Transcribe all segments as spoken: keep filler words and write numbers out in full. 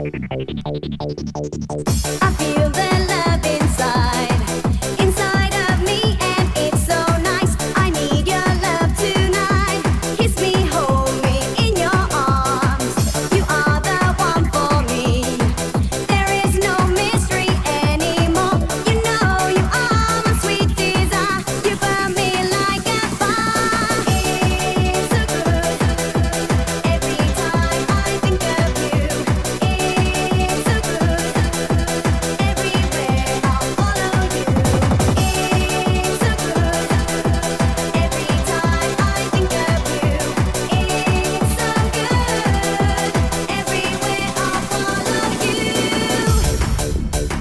I feel the love inside, inside of me, and it's so nice. I need your love tonight. Kiss me, hold me in your arms. You are the one for me. There is no mystery anymore. You know you are my sweet desire. You burn me like a fire. It's so good. Every time I think of you, it's so good. Everywhere I'll follow you. It's so good. Every time I think of you, it's so good. Everywhere I'll follow you.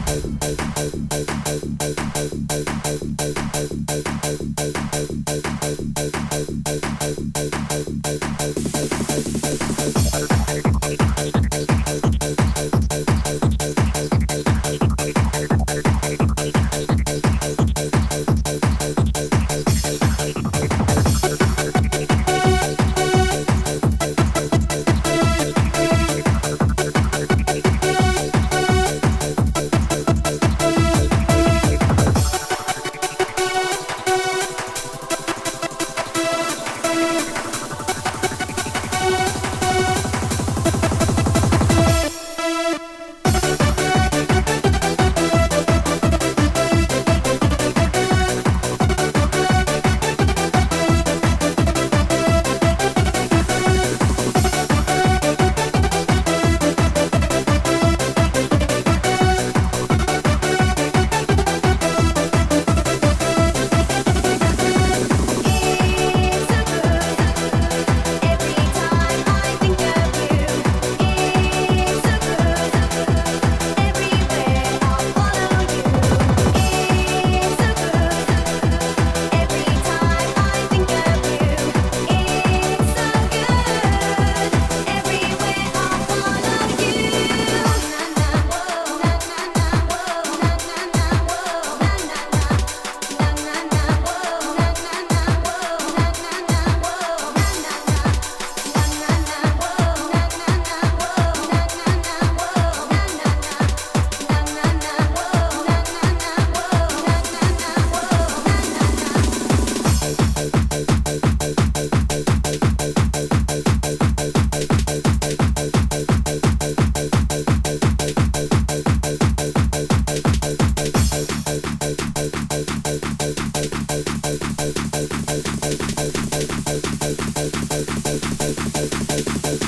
Thank you.